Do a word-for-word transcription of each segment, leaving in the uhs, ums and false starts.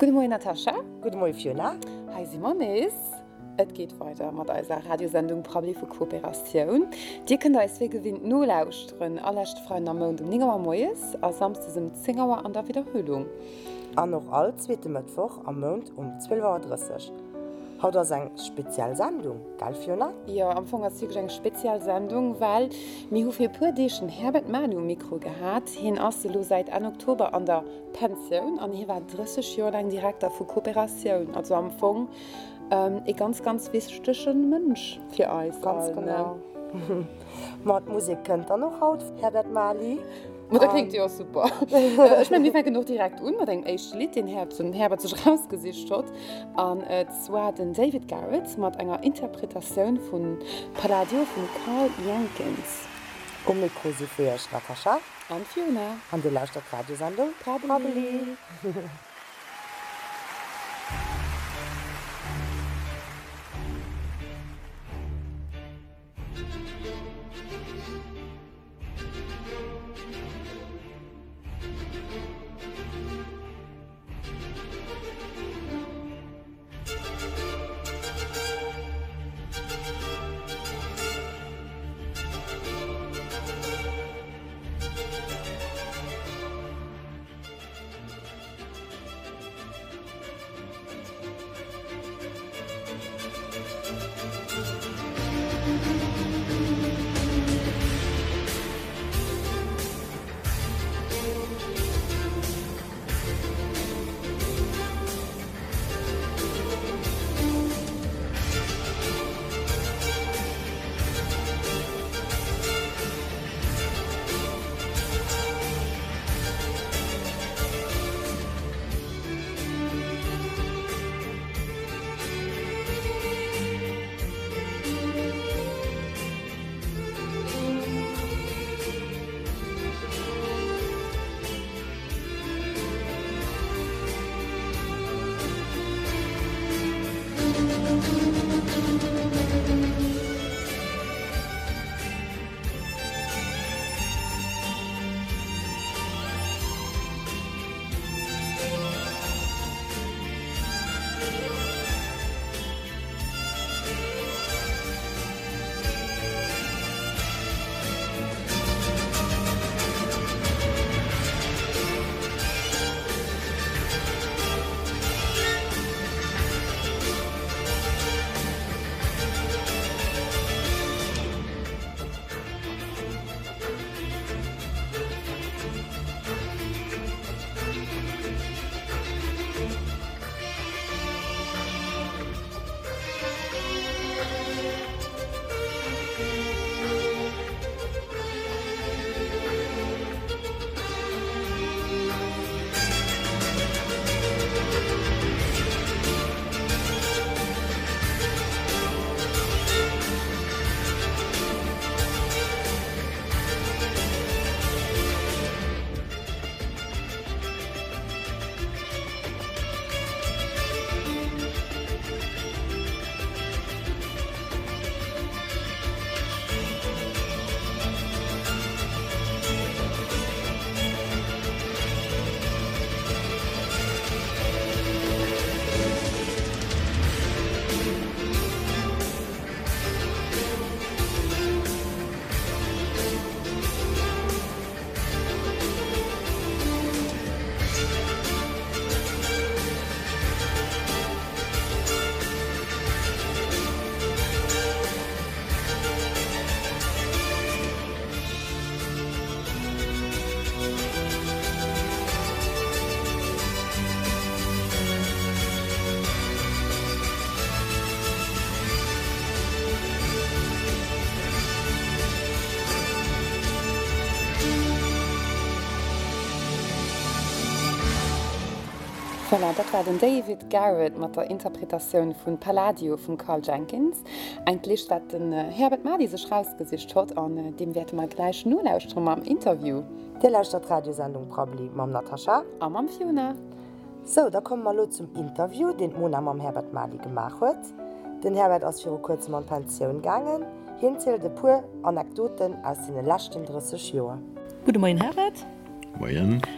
Guten Morgen, Natascha. Guten Morgen, Fiona. Hi, Simonis. Es geht weiter mit unserer Radiosendung Problem für Kooperation. Die könnt ihr deswegen gewinnt nur lauschen. Allerst Freunde am Montag um neun Uhr morgens, am Samstag um zehn Uhr an der Wiederholung. Und noch all zweiten Mittwoch am Montag um zwölf Uhr dreißig. Hat das eine Spezialsendung, gell, Fiona? Ja, am Anfang ist es eine Spezialsendung, weil wir haben für ein paar Tage Herbert Manu im Mikro gehabt. Er ist seit Ende Oktober an der Pension und er war dreißig Jahre lang Direktor für Kooperation. Also am Anfang ähm, ein ganz, ganz wichtiger Mensch für uns. Ganz allen, genau. Mit Musik könnt ihr noch heute, Herbert Mali. Das klingt ja super. äh, ich meine, wir fangen noch direkt an mit dem ersten Lied, den Herbert, Herbert sich rausgesucht hat. Und äh, zwar den David Garrett mit einer Interpretation von Palladio von Carl Jenkins. Um Mikro sind für euch Natascha. Und Fiona. Und ihr lauscht die Radiosendung Probably. Voilà, das war den David Garrett mit der Interpretation von Palladio von Carl Jenkins. Eigentlich, was den äh, Herbert Mali sich rausgesucht hat, und äh, dem werden wir gleich nur lauschen am Interview. Der lauscht die Radiosendung Problem mit Natascha. Und mit Fiona. So, da kommen wir zum Interview, den Mona mit Herbert Mali gemacht hat. Den Herbert ist für kurzem in Pension gegangen. Hier zählt ein paar Anekdoten aus den letzten dreißig Jahren. Guten Morgen, Herbert. Morgen.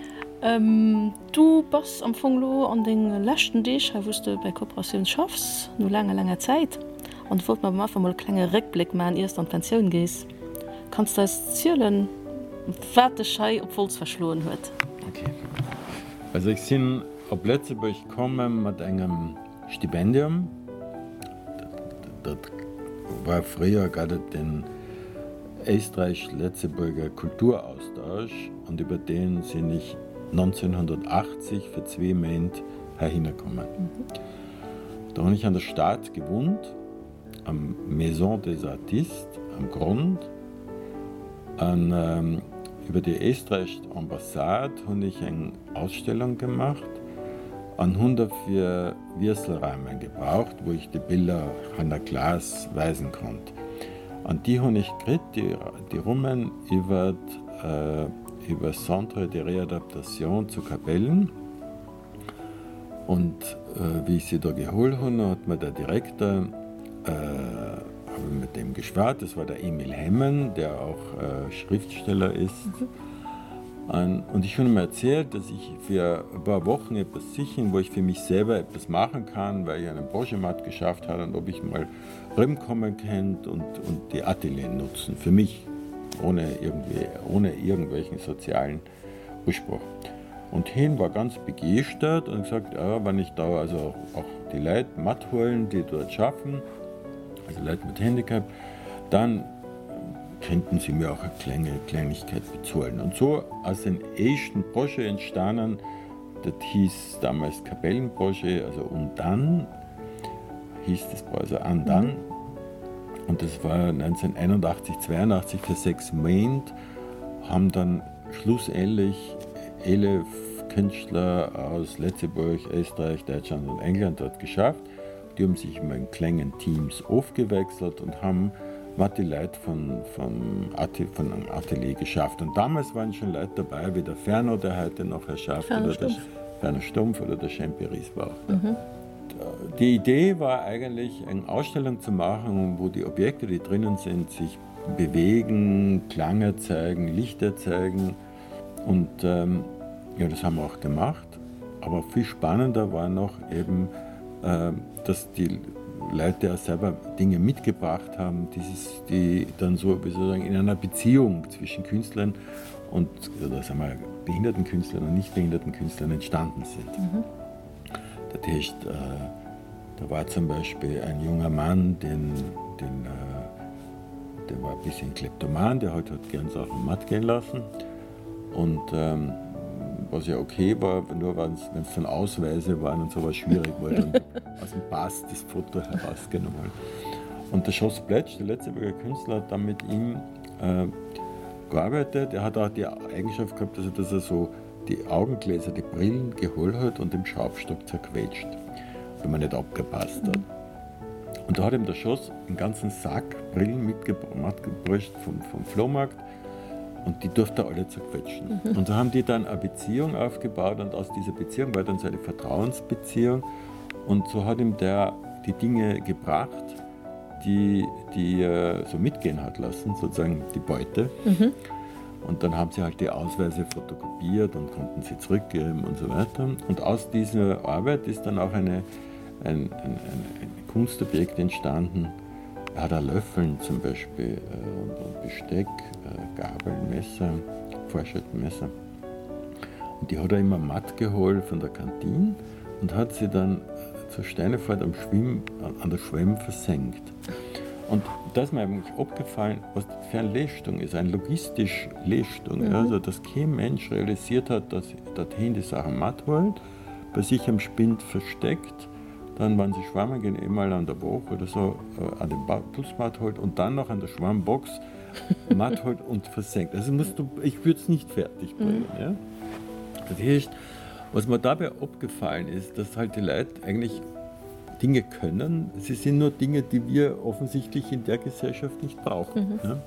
Ähm, du bist am Fonglo an den letzten Dich, wusste bei Kooperation schaffst, nur lange, lange Zeit. Und wollte man einfach mal einen kleinen Rückblick machen, erst an Pension gehst. Kannst du das zählen, was der Schei, obwohl es verschlossen wird? Okay. Also ich bin auf Lützeburg gekommen mit einem Stipendium. Das, das war früher gerade den Österreich-Lützeburger Kulturaustausch und über den bin ich neunzehnhundertachtzig für zwei Monate hergekommen. Mhm. Da habe ich an der Stadt gewohnt, am Maison des Artistes, am Grund. Und, ähm, über die österreichische Ambassade habe ich eine Ausstellung gemacht und habe dafür Würstelrahmen gebraucht, wo ich die Bilder an der Glas weisen konnte. Und die habe ich gekriegt, die, die Rummen über, äh, über Centre de Réadaptation zu Kapellen. Und äh, wie ich sie da geholt habe, hat mir der Direktor äh, mit dem geschwärzt. Das war der Emil Hemmen, der auch äh, Schriftsteller ist. Mhm. Und, und ich habe ihm erzählt, dass ich für ein paar Wochen etwas sichern, wo ich für mich selber etwas machen kann, weil ich einen Boschemat geschafft habe und ob ich mal rumkommen könnte und, und die Atelier nutzen. Für mich, ohne, irgendwie, ohne irgendwelchen sozialen Anspruch. Und Hen war ganz begeistert und gesagt, ja, wenn ich da also auch die Leute matt holen, die dort schaffen, also Leute mit Handicap, dann könnten sie mir auch eine kleine Kleinigkeit bezahlen. Und so aus den ersten Projekt entstanden, das hieß damals Kapellenprojekt, also und dann hieß das also an dann. Mhm. Und das war neunzehnhunderteinundachtzig, zweiundachtzig für sechs Monate, haben dann schlussendlich elf Künstler aus Lützeburg, Österreich, Deutschland und England dort geschafft. Die haben sich immer in kleinen Teams aufgewechselt und haben mit die Leute von, von, von einem Atelier geschafft. Und damals waren schon Leute dabei, wie der Ferno, der heute noch erschafft, oder der Ferno Stumpf oder der Schempe Riesbach. Mhm. Die Idee war eigentlich, eine Ausstellung zu machen, wo die Objekte, die drinnen sind, sich bewegen, Klang erzeugen, Licht erzeugen. Und ähm, ja, das haben wir auch gemacht. Aber viel spannender war noch eben, äh, dass die Leute auch selber Dinge mitgebracht haben, dieses, die dann so wie sozusagen in einer Beziehung zwischen Künstlern und oder sagen wir, behinderten Künstlern und nicht behinderten Künstlern entstanden sind. Mhm. Das heißt, äh, da war zum Beispiel ein junger Mann, den, den, äh, der war ein bisschen Kleptoman, der hat, hat gern Sachen matt gehen lassen. Und ähm, was ja okay war, nur wenn es dann Ausweise waren und so was schwierig war, dann aus dem Pass das Foto herausgenommen. Und der Schoss Pletsch, der Lützeburger Künstler, hat dann mit ihm äh, gearbeitet. Er hat auch die Eigenschaft gehabt, dass er, dass er so die Augengläser, die Brillen geholt hat und den Schraubstock zerquetscht, wenn man nicht abgepasst hat. Und da hat ihm der Schoss einen ganzen Sack Brillen mitgebracht vom, vom Flohmarkt. Und die durfte er alle zerquetschen. Mhm. Und so haben die dann eine Beziehung aufgebaut und aus dieser Beziehung war dann so eine Vertrauensbeziehung. Und so hat ihm der die Dinge gebracht, die, die er so mitgehen hat lassen, sozusagen die Beute. Mhm. Und dann haben sie halt die Ausweise fotokopiert und konnten sie zurückgeben und so weiter. Und aus dieser Arbeit ist dann auch eine, ein, ein, ein, ein Kunstobjekt entstanden. Er hat auch Löffeln zum Beispiel äh, und, und Besteck, äh, Gabeln, Messer, Vorschaltmesser. Und die hat er immer matt geholt von der Kantine und hat sie dann zur Steinefahrt am Schwimm, an der Schwemm versenkt. Und da ist mir eigentlich abgefallen, was das für eine Leistung ist, eine logistische Leistung. Mhm. Also, dass kein Mensch realisiert hat, dass dorthin die Sachen matt holt, bei sich am Spind versteckt, dann, wenn sie schwammen gehen, einmal an der Woche oder so äh, an den Putzmatt holt und dann noch an der Schwammbox matt holt und versenkt. Also musst du, ich würde es nicht fertig bringen. Mhm. Ja? Das heißt, was mir dabei abgefallen ist, dass halt die Leute eigentlich Dinge können, sie sind nur Dinge, die wir offensichtlich in der Gesellschaft nicht brauchen. Mhm. Ja?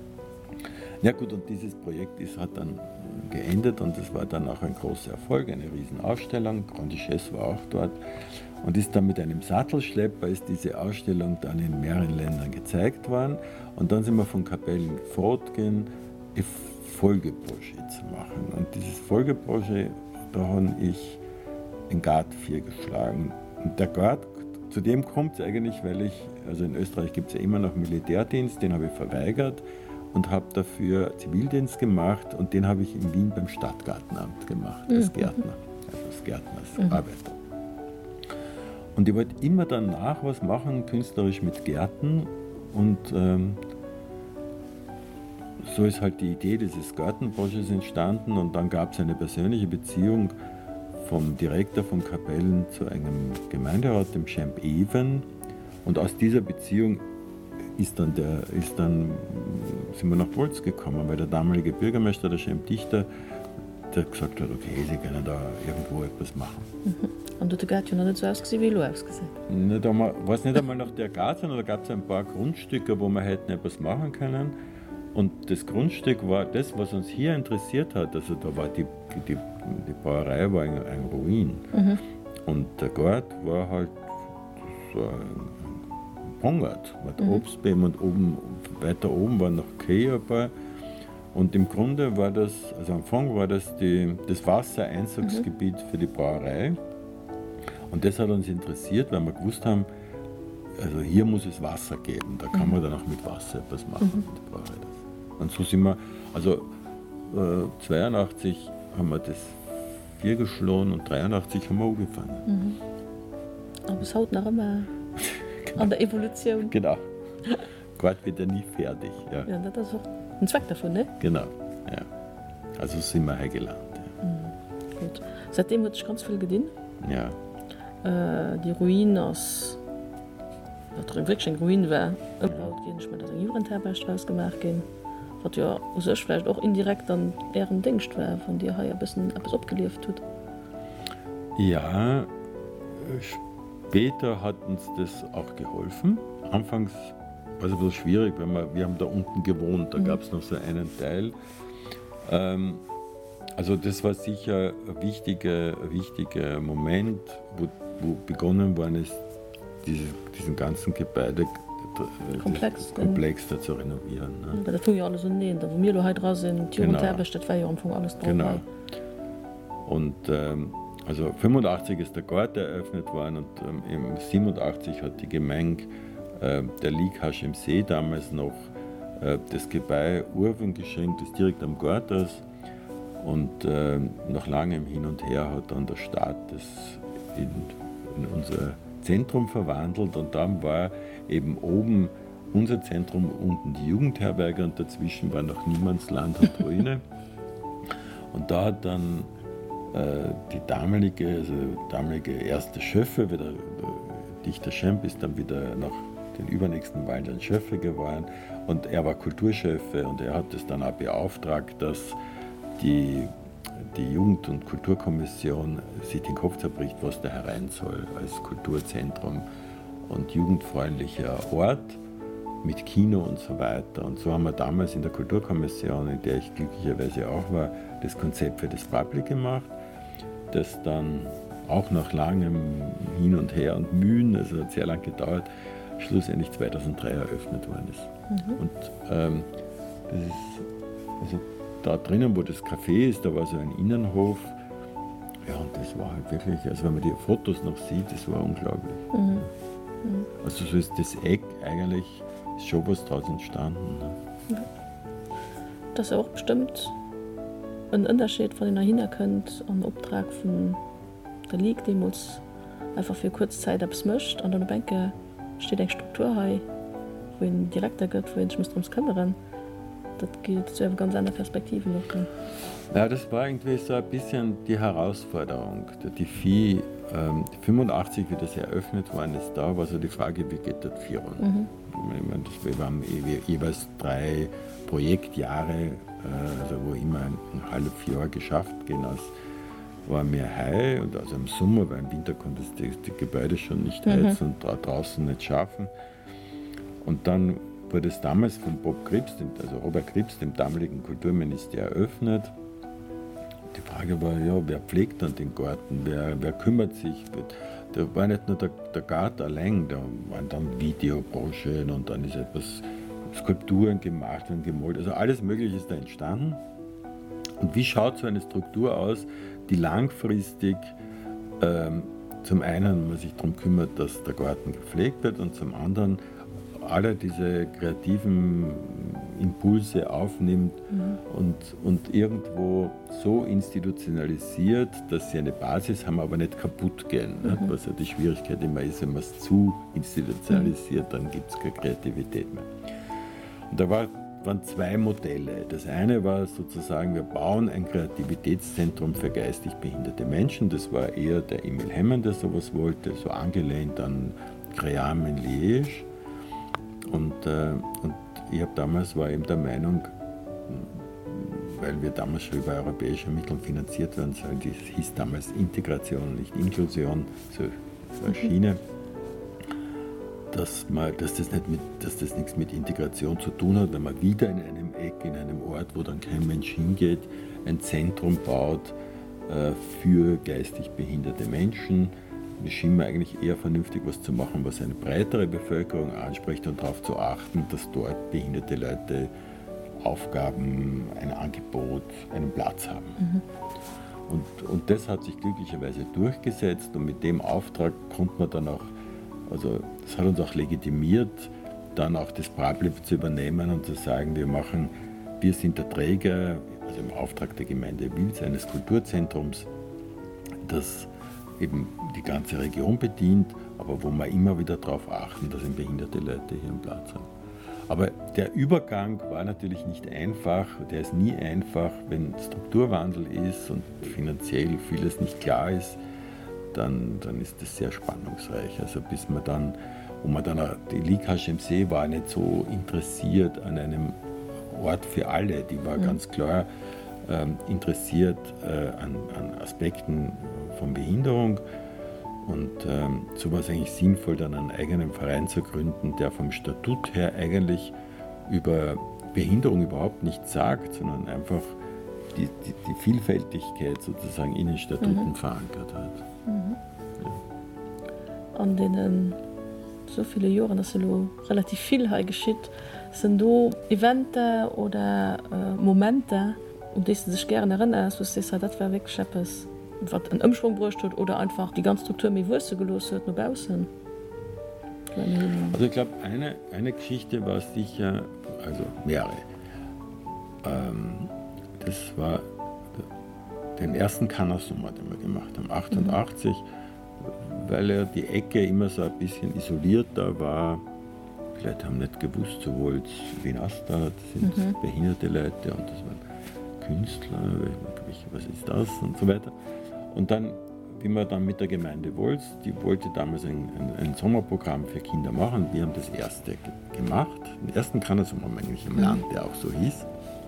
Ja gut, und dieses Projekt ist, hat dann geendet und es war dann auch ein großer Erfolg, eine Riesenausstellung. Grand Duchesse war auch dort und ist dann mit einem Sattelschlepper, ist diese Ausstellung dann in mehreren Ländern gezeigt worden. Und dann sind wir von Kapellen fortgegangen. Ich Folgeprojekt zu machen. Und dieses Folgeprojekt, da habe ich den Garten vier geschlagen. Und der Garten, zu dem kommt es eigentlich, weil ich, also in Österreich gibt es ja immer noch Militärdienst, den habe ich verweigert und habe dafür Zivildienst gemacht und den habe ich in Wien beim Stadtgartenamt gemacht, als mhm. Gärtner, also als Gärtner, als mhm. Arbeiter. Und ich wollte immer danach was machen, künstlerisch mit Gärten und ähm, so ist halt die Idee dieses Gartenprojekts entstanden und dann gab es eine persönliche Beziehung vom Direktor von Kapellen zu einem Gemeinderat, dem Champ Even. Und aus dieser Beziehung ist dann der, ist dann, sind wir nach Bolz gekommen, weil der damalige Bürgermeister, der Champ Dichter, der gesagt hat, okay, sie können da irgendwo etwas machen. Mhm. Und du hast ja noch nicht so ausgesehen, wie du ausgesehen hast. War es nicht einmal nach der Garten, sondern da gab es ein paar Grundstücke, wo wir hätten etwas machen können. Und das Grundstück war das, was uns hier interessiert hat. Also da war die, die, die Brauerei war ein, ein Ruin. Mhm. Und der Garten war halt so ein Pongart mit mhm. Obstbäumen und oben, weiter oben waren noch Käfer. Und im Grunde war das, also am Anfang war das die, das Wassereinzugsgebiet mhm. für die Brauerei. Und das hat uns interessiert, weil wir gewusst haben, also hier muss es Wasser geben, da kann mhm. man dann auch mit Wasser etwas machen. Mhm. Mit der Brauerei. Und so sind wir, also äh, zweiundachtzig haben wir das vier geschlagen und dreiundachtzig haben wir angefangen. Mhm. Aber es haut noch immer genau. an der Evolution. Genau. Gott wird ja nie fertig. Ja, ja das ist auch ein Zweck davon, ne? Genau, ja. Also sind wir gelernt. Ja. Mhm. Gut. Seitdem hat sich ganz viel gedient. Ja. Äh, die Ruinen aus, was wirklich ein Ruin war, umgebaut gehen. Ich meine, da ist eine Jugendherbergstraße gemacht gehen. Was ja sich vielleicht auch indirekt an deren Dingst war, von dir her ein bisschen etwas abgeliefert hat. Ja, später hat uns das auch geholfen. Anfangs war es ein bisschen schwierig, weil wir, wir haben da unten gewohnt, da mhm. gab es noch so einen Teil. Ähm, also das war sicher ein wichtiger, ein wichtiger Moment, wo, wo begonnen worden ist, diese, diesen ganzen Gebäude Komplex, Komplex da zu renovieren. Ne? Ja, da tun ja alles so nehmen, da wo wir da heute raus sind, die genau. Herberstadt war ja am Anfang alles drauf. Genau. Und ähm, also fünfundachtzig ist der Garten eröffnet worden und ähm, im siebenundachtzig hat die Gemeinde äh, der Lieghasch im See damals noch äh, das Gebäude Urwen geschenkt, das direkt am Garten ist. Und äh, nach langem Hin und Her hat dann der Staat das in, in unser Zentrum verwandelt und dann war eben oben unser Zentrum, unten die Jugendherberge und dazwischen war noch Niemandsland und Ruine. Und da hat dann äh, die damalige, also damalige erste Schöffe, wieder, der Dichter Schemp ist dann wieder nach den übernächsten Wahlen ein Schöffe geworden und er war Kulturschöffe und er hat es dann auch beauftragt, dass die die Jugend- und Kulturkommission sich den Kopf zerbricht, was da herein soll als Kulturzentrum und jugendfreundlicher Ort mit Kino und so weiter. Und so haben wir damals in der Kulturkommission, in der ich glücklicherweise auch war, das Konzept für das Public gemacht, das dann auch nach langem Hin und Her und Mühen, also hat sehr lange gedauert, schlussendlich zweitausenddrei eröffnet worden ist. Mhm. Und ähm, das ist, also da drinnen, wo das Café ist, da war so ein Innenhof. Ja, und das war halt wirklich, also wenn man die Fotos noch sieht, das war unglaublich. Mhm. Mhm. Also so ist das Eck eigentlich, ist schon was draus entstanden. Ne? Ja. Das ist auch bestimmt ein Unterschied, von dem ihr hin könnt, am Auftrag von der Liga, die muss einfach für kurze Zeit etwas möchte. An der Bänke steht eine Struktur, wo ein Direktor gibt, wo ich mich darum kümmern. Das geht zu einer ganz anderen Perspektive noch. Ja, das war irgendwie so ein bisschen die Herausforderung. Die Vieh, ähm, fünfundachtzig, wie das eröffnet worden ist, da war so die Frage, wie geht das Führen? Mhm. Ich meine, das, wir haben jeweils drei Projektjahre, äh, also wo immer ein, ein halbes Jahr geschafft gehen. Das war mehr Heu und also im Sommer, weil im Winter konnte es die, die Gebäude schon nicht mhm. heizen und da draußen nicht schaffen. Und dann wurde es damals von Bob Krips, also Robert Krips, dem damaligen Kulturminister, eröffnet. Die Frage war, ja, wer pflegt dann den Garten, wer, wer kümmert sich? Da war nicht nur der, der Garten allein, da waren dann Videobroschen und dann ist etwas Skulpturen gemacht und gemalt. Also alles Mögliche ist da entstanden. Und wie schaut so eine Struktur aus, die langfristig ähm, zum einen man sich darum kümmert, dass der Garten gepflegt wird und zum anderen alle diese kreativen Impulse aufnimmt mhm. und, und irgendwo so institutionalisiert, dass sie eine Basis haben, aber nicht kaputt gehen. Mhm. Ne? Was ja die Schwierigkeit immer ist, wenn man es zu institutionalisiert, dann gibt es keine Kreativität mehr. Und da war, waren zwei Modelle. Das eine war sozusagen, wir bauen ein Kreativitätszentrum für geistig behinderte Menschen. Das war eher der Emil Hemmen, der sowas wollte, so angelehnt an Cream in Liège. Und, äh, und ich habe damals war eben der Meinung, weil wir damals schon über europäische Mittel finanziert werden sollen, das hieß damals Integration, nicht Inklusion, so, so eine Schiene, dass, man, dass, das nicht mit, dass das nichts mit Integration zu tun hat, wenn man wieder in einem Eck, in einem Ort, wo dann kein Mensch hingeht, ein Zentrum baut äh, für geistig behinderte Menschen. Es schien mir eigentlich eher vernünftig, was zu machen, was eine breitere Bevölkerung anspricht und darauf zu achten, dass dort behinderte Leute Aufgaben, ein Angebot, einen Platz haben. Mhm. Und, und das hat sich glücklicherweise durchgesetzt und mit dem Auftrag konnte man dann auch, also das hat uns auch legitimiert, dann auch das Prablib zu übernehmen und zu sagen, wir machen, wir sind der Träger, also im Auftrag der Gemeinde Wils, eines Kulturzentrums, das eben die ganze Region bedient, aber wo wir immer wieder darauf achten, dass eben behinderte Leute hier einen Platz haben. Aber der Übergang war natürlich nicht einfach, der ist nie einfach, wenn Strukturwandel ist und finanziell vieles nicht klar ist, dann, dann ist das sehr spannungsreich. Also bis man dann, wo man dann, die Ligue H M C war nicht so interessiert an einem Ort für alle, die war mhm. ganz klar ähm, interessiert äh, an, an Aspekten von Behinderung. Und ähm, so war es eigentlich sinnvoll, dann einen eigenen Verein zu gründen, der vom Statut her eigentlich über Behinderung überhaupt nichts sagt, sondern einfach die, die, die Vielfältigkeit sozusagen in den Statuten mhm. verankert hat. Mhm. Ja. An denen so viele Jahre, dass relativ viel geschieht, sind da Events oder äh, Momente, um die du dich gerne erinnerst, wo du sagst, das war wirklich etwas, was einen Umschwung bräuchte oder einfach die ganze Struktur mit Wurzeln gelöst hat, noch außen. Also ich glaube, eine, eine Geschichte war sicher, also mehrere. Ähm, das war den ersten Kannersommer, den wir gemacht haben, achtundachtzig, mhm. weil ja die Ecke immer so ein bisschen isoliert da war. Die Leute haben nicht gewusst, so wohl wie das da, das sind mhm. behinderte Leute und das waren Künstler, was ist das und so weiter. Und dann, wie man dann mit der Gemeinde Wolz, die wollte damals ein, ein, ein Sommerprogramm für Kinder machen. Wir haben das erste ge- gemacht, den ersten Kannersommer eigentlich im mhm. Land, der auch so hieß.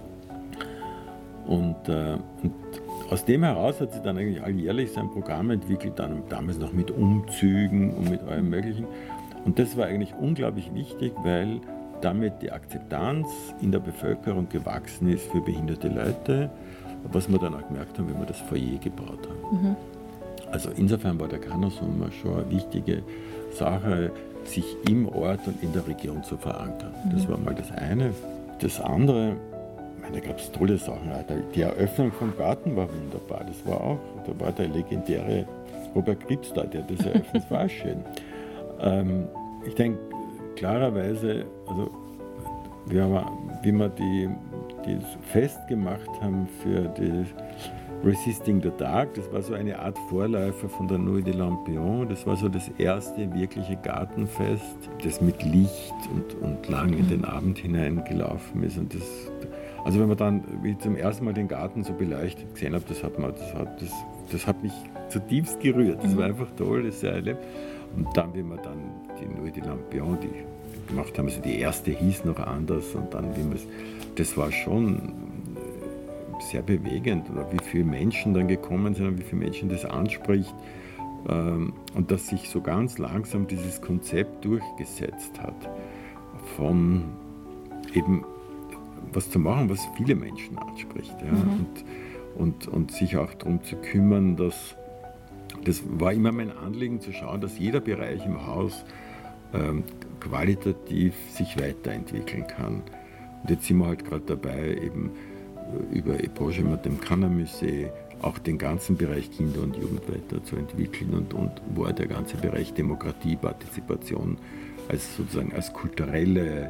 Und, äh, und aus dem heraus hat sie dann eigentlich alljährlich sein Programm entwickelt, dann damals noch mit Umzügen und mit allem Möglichen. Und das war eigentlich unglaublich wichtig, weil damit die Akzeptanz in der Bevölkerung gewachsen ist für behinderte Leute, was wir dann auch gemerkt haben, wenn wir das Foyer gebaut haben. Mhm. Also insofern war der Kannersommer schon eine wichtige Sache, sich im Ort und in der Region zu verankern. Mhm. Das war mal das eine. Das andere, ich meine, da gab es tolle Sachen. Die Eröffnung vom Garten war wunderbar. Das war auch, da war der legendäre Robert Krips da, der das eröffnet, das war schön. Ähm, ich denke, klarerweise, also wie wir, wie wir die, die Fest gemacht haben für die Resisting the Dark, das war so eine Art Vorläufer von der Nuit de Lampion. Das war so das erste wirkliche Gartenfest, das mit Licht und, und lang in den Abend hineingelaufen ist. Und das, also wenn man dann wie zum ersten Mal den Garten so beleuchtet gesehen hat, das hat, man, das hat, das, das hat mich zutiefst gerührt. Das war einfach toll, das sehr erlebt. Und dann, wie wir dann die Nuit de Lampion die gemacht haben, also die erste hieß noch anders und dann, wie wir es, das war schon sehr bewegend, oder wie viele Menschen dann gekommen sind und wie viele Menschen das anspricht und dass sich so ganz langsam dieses Konzept durchgesetzt hat, von eben was zu machen, was viele Menschen anspricht. Ja? Mhm. Und, und, und sich auch darum zu kümmern, dass das war immer mein Anliegen zu schauen, dass jeder Bereich im Haus ähm, qualitativ sich weiterentwickeln kann. Und jetzt sind wir halt gerade dabei, eben über Epoche mit dem Kannermusee auch den ganzen Bereich Kinder und Jugend weiterzuentwickeln und, und wo der ganze Bereich Demokratie, Partizipation als sozusagen als kulturelle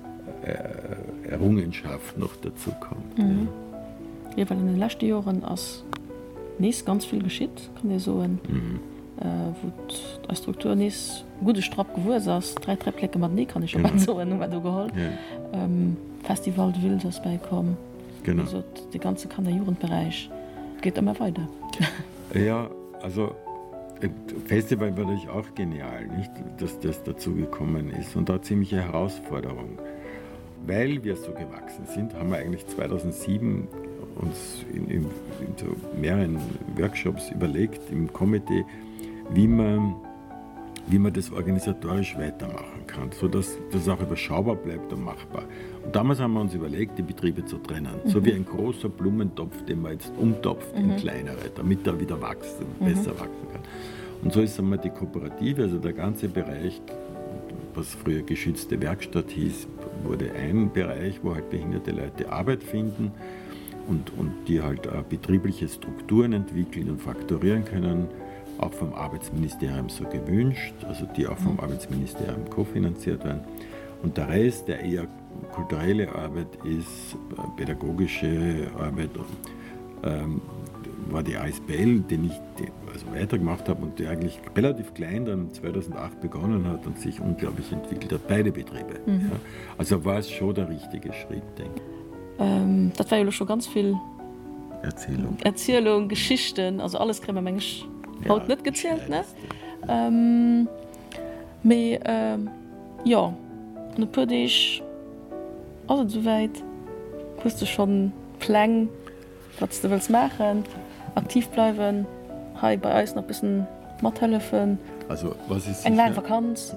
äh, Errungenschaft noch dazu kommt. Mhm. Ja. Ja, weil in den letzten Jahren als nicht ganz viel geschieht, kann ich so ein, mhm. äh, wo die Struktur nicht gute Strapp geworden ist, drei Trepplöcke mit nie kann ich schon mal so ein, was du geholt. Ja. Ähm, Festival will das beikommen. Genau. Also der ganze Kinder-Jugendbereich geht immer weiter. Ja, also Festival war natürlich auch genial, nicht, dass das dazu gekommen ist und da ziemliche Herausforderung. Weil wir so gewachsen sind, haben wir eigentlich zweitausendsieben uns in, in, in so mehreren Workshops überlegt im Komitee, wie man, wie man das organisatorisch weitermachen kann, sodass das auch überschaubar bleibt und machbar. Und damals haben wir uns überlegt, die Betriebe zu trennen, mhm. so wie ein großer Blumentopf, den man jetzt umtopft mhm. in kleinere, damit er wieder wachsen, mhm. besser wachsen kann. Und so ist einmal die Kooperative, also der ganze Bereich, was früher geschützte Werkstatt hieß, wurde ein Bereich, wo halt behinderte Leute Arbeit finden und, und die halt auch betriebliche Strukturen entwickeln und fakturieren können, auch vom Arbeitsministerium so gewünscht, also die auch vom Arbeitsministerium kofinanziert werden. Und der Rest, der eher kulturelle Arbeit ist, pädagogische Arbeit, ähm, war die A S B L, den ich also weitergemacht habe und der eigentlich relativ klein dann zweitausendacht begonnen hat und sich unglaublich entwickelt hat, beide Betriebe. Mhm. Ja. Also war es schon der richtige Schritt, denke ich. Ähm, das war ja schon ganz viel Erzählung, Erzählung Geschichten, also alles kriegen wir manchmal ja, haut nicht gezählt. Ne? Ähm, aber, ähm, ja, natürlich, also soweit, hast du schon Pläne, was du willst machen, aktiv bleiben, hey, bei uns noch ein bisschen mithelfen. Also, was ist eine kleine Vakanz.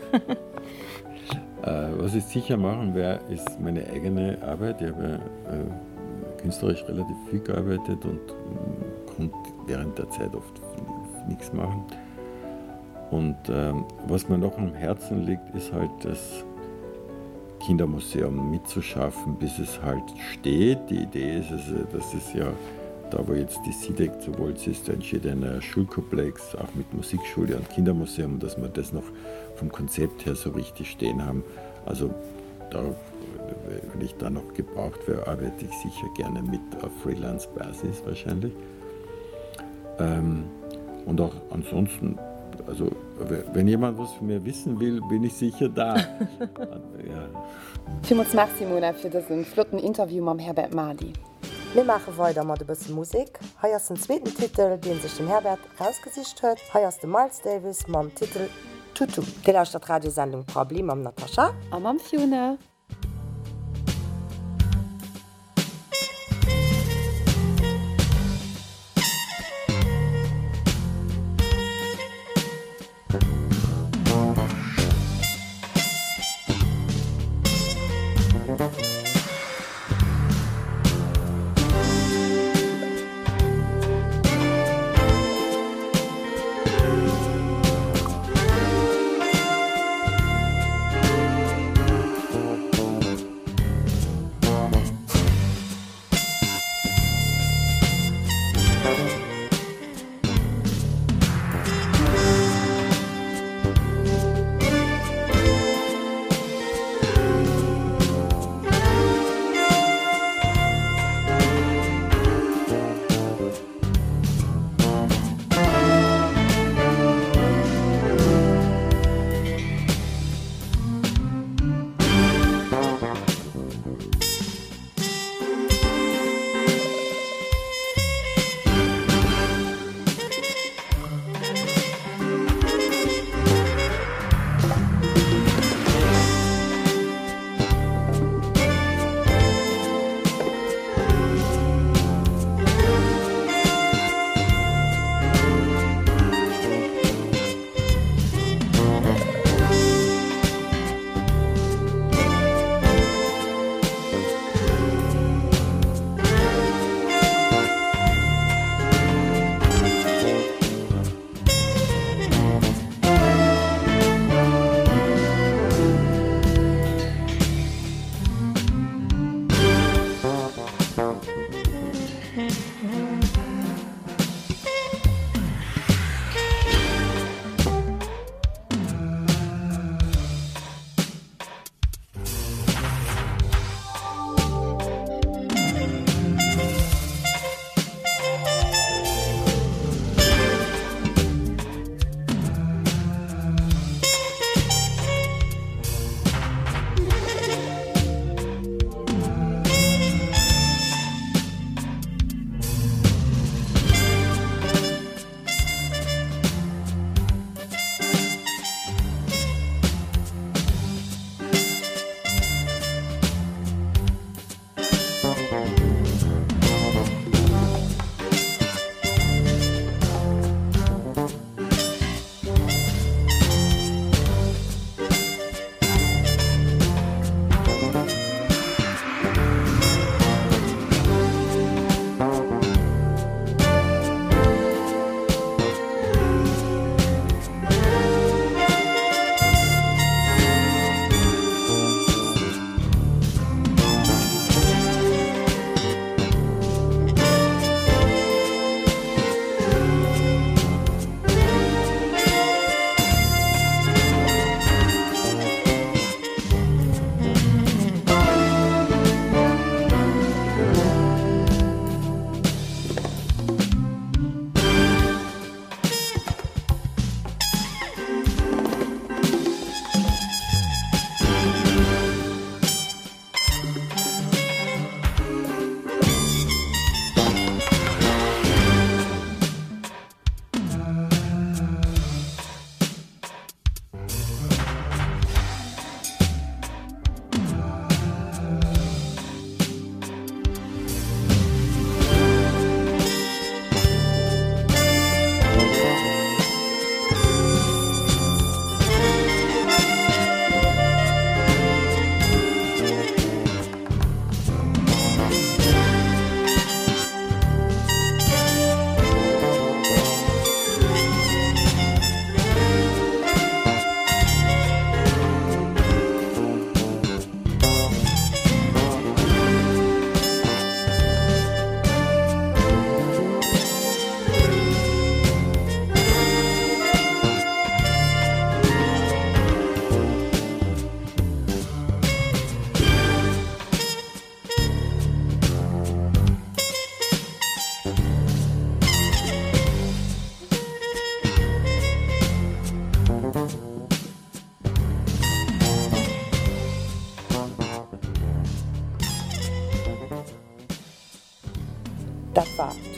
Ja. äh, was ich sicher machen werde, ist meine eigene Arbeit. Ich habe äh, künstlerisch relativ viel gearbeitet und äh, konnte während der Zeit oft nichts machen. Und ähm, was mir noch am Herzen liegt, ist halt das Kindermuseum mitzuschaffen, bis es halt steht. Die Idee ist, also, dass es ja da, wo jetzt die S I D E C zu Wolz ist, da entsteht ein Schulkomplex, auch mit Musikschule und Kindermuseum, dass wir das noch vom Konzept her so richtig stehen haben. Also da, wenn ich da noch gebraucht wäre, arbeite ich sicher gerne mit auf Freelance-Basis wahrscheinlich. Ähm, und auch ansonsten, also wenn jemand was von mir wissen will, bin ich sicher da. Ja. Vielen Dank, Simona, für das flotten Interview mit Herbert Madi. Wir machen weiter mit ein bisschen Musik. Hier ist ein zweiter Titel, den sich den Herbert rausgesicht hat. Hier ist der Miles Davis mit dem Titel Tutu. Die lauscht die Radiosendung Problem am Natascha. Und am Fiona.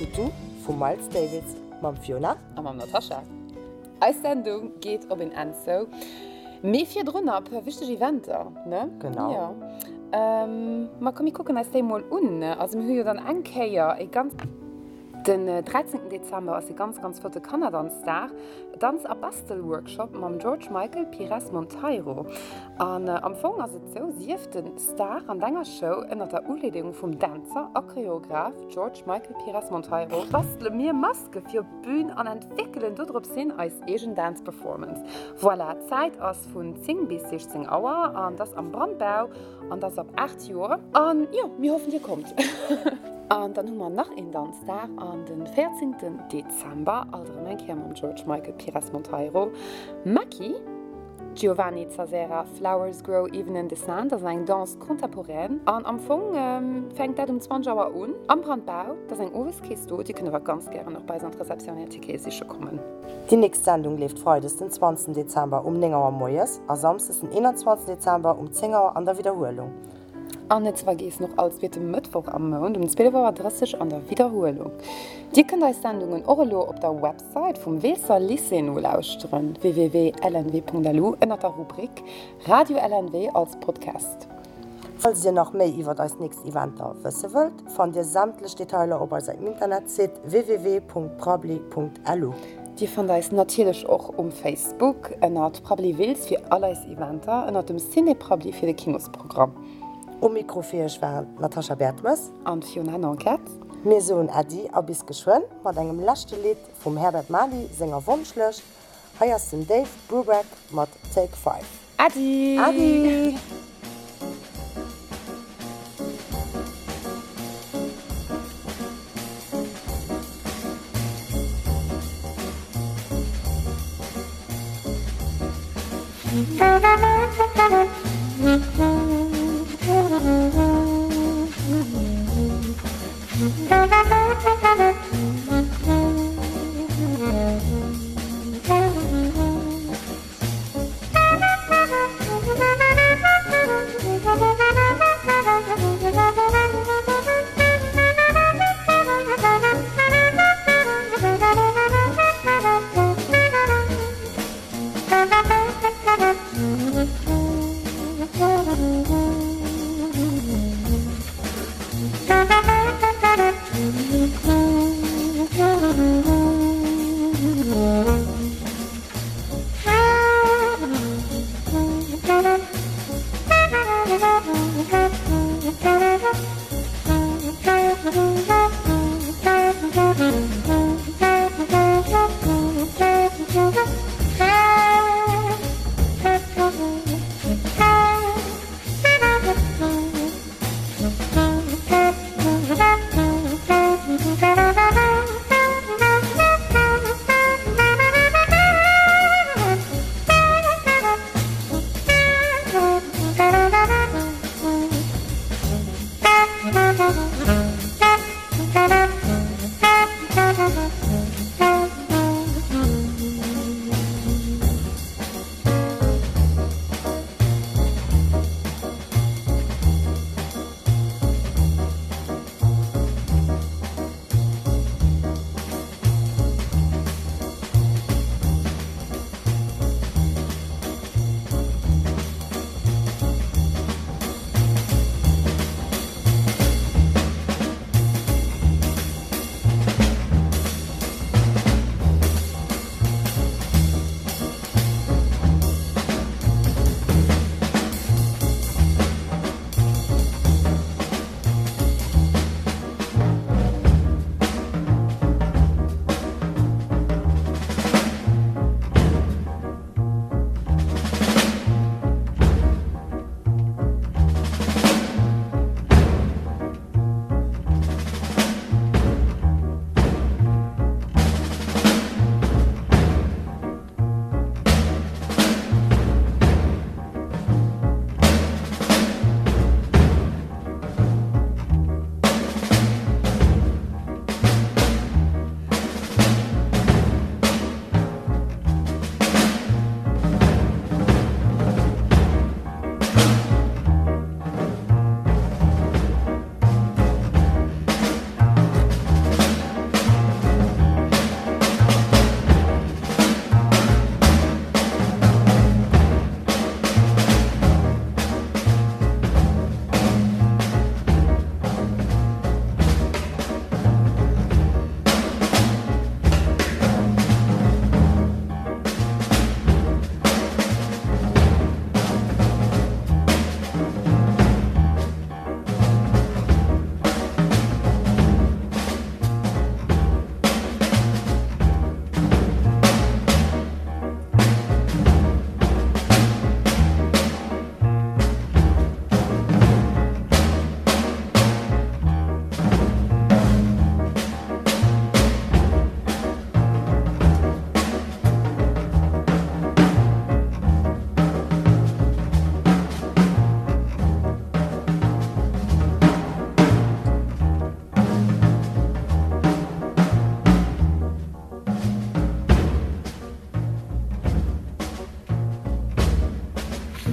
Tutu von Miles Davis, Mam Fiona und Mam Natascha. Als Sendung geht ob in Enzo. Mehr vier drunter per wichtige Eventer, ne? Genau. Ja. Ähm, mal komm ich gucken als mal un, ne? Also wir hören dann Ankeier, ein ganz den äh, dreizehnten Dezember ist ein ganz ganz flotte Kanadanstar, Dance a Bastel Workshop mit George Michael Pires Monteiro. Und äh, am Anfang ist es so, sie hat den Star an deiner Show unter der Anleitung vom Dancer und Choreograf George Michael Pires Monteiro basteln mir Maske für Bühnen und entwickeln darauf hin als Asian Dance Performance. Voilà, Zeit ist von zehn bis sechzehn Uhr und das am Brandbau und das ab acht Uhr. Und ja, wir hoffen, ihr kommt. Und dann haben wir noch einen Tanztag an den vierzehnten Dezember, also mein Kerl mit George Michael Pires Monteiro, Maki, Giovanni Zazera, Flowers Grow Even in the Sand, das ist eine Danse kontemporain. Und am Anfang ähm, fängt das um zwanzig Uhr an, am Brandbau, das ist ein Oberskisto, die können wir ganz gerne noch bei so einer Rezeption in T K sicher kommen. Die nächste Sendung läuft Freitag, den zwanzigsten Dezember um neun Uhr morgens, am Samstag, den einundzwanzigsten Dezember um zehn Uhr an der Wiederholung. Und jetzt war es noch als bitte Mittwoch am Mond um zwölf Uhr dreißig an der Wiederholung. Die könnt euch Sendungen auch auf der Website vom Weser Lycée lauschen, w w w punkt l n w punkt l u, in der Rubrik Radio L N W als Podcast. Falls ihr noch mehr über das nächste Event wissen wollt, findet ihr sämtliche Details auf unserem Internetseite w w w punkt probli punkt l u. Die findet euch natürlich auch um Facebook, und Probli Wils für alle Events und dem Cine Probli für das Kinosprogramm. Um Mikrofonisch waren Natascha Bertmes und Fiona Nanket. Mir Sohn Adi a bis geschwoen mit einem letzten Lied vom Herbert Mali, Sänger Wunschlöch. Hier ist Dave Brubeck mit Take five. Adi! Adi!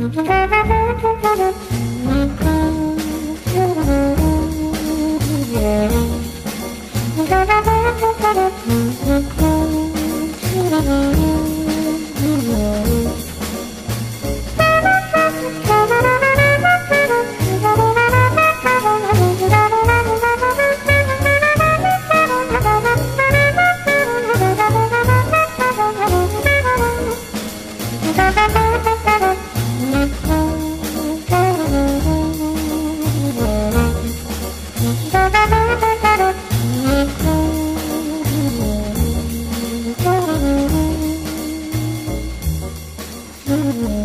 Mm-hmm.